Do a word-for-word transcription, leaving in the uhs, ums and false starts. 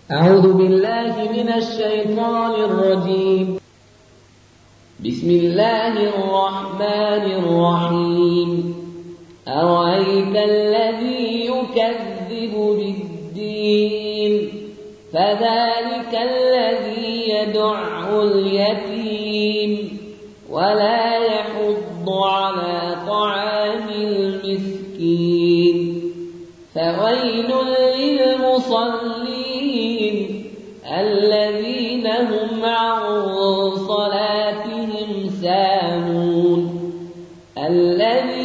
أعوذ بالله من الشيطان الرجيم. بسم الله الرحمن الرحيم. أرأيت الذي يكذب بالدين فذلك الذي يدع اليتيم ولا يحض على طعام المسكين فويل للمصلين الذين هم عن صلاتهم ساهون الذين